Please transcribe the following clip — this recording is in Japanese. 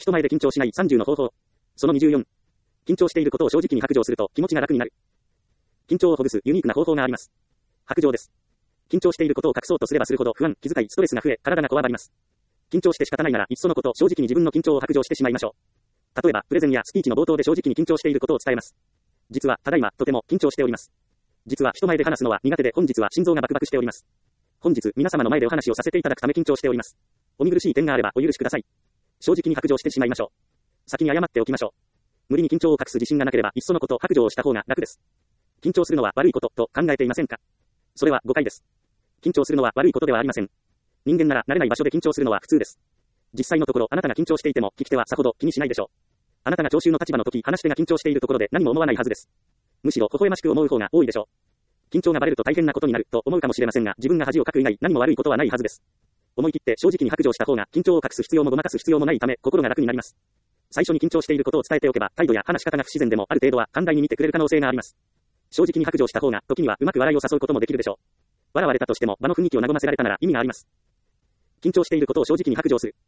人前で緊張しない30の方法。その24。緊張していることを正直に白状すると気持ちが楽になる。緊張をほぐすユニークな方法があります。白状です。緊張していることを隠そうとすればするほど不安、気遣い、ストレスが増え、体がこわばります。緊張して仕方ないなら、いっそのこと正直に自分の緊張を白状してしまいましょう。例えば、プレゼンやスピーチの冒頭で正直に緊張していることを伝えます。実は、ただいま、とても緊張しております。実は、人前で話すのは苦手で本日は心臓がバクバクしております。本日、皆様の前でお話をさせていただくため緊張しております。お見苦しい点があればお許しください。正直に白状してしまいましょう。先に謝っておきましょう。無理に緊張を隠す自信がなければ、いっそのこと白状をした方が楽です。緊張するのは悪いことと考えていませんか？それは誤解です。緊張するのは悪いことではありません。人間なら慣れない場所で緊張するのは普通です。実際のところあなたが緊張していても聞き手はさほど気にしないでしょう。あなたが聴衆の立場の時、話し手が緊張しているところで何も思わないはずです。むしろ微笑ましく思う方が多いでしょう。緊張がバレると大変なことになると思うかもしれませんが、自分が恥をかく以外何も悪いことはないはずです。思い切って正直に白状した方が緊張を隠す必要もごまかす必要もないため心が楽になります。最初に緊張していることを伝えておけば態度や話し方が不自然でもある程度は寛大に見てくれる可能性があります。正直に白状した方が時にはうまく笑いを誘うこともできるでしょう。笑われたとしても場の雰囲気を和ませられたなら意味があります。緊張していることを正直に白状する。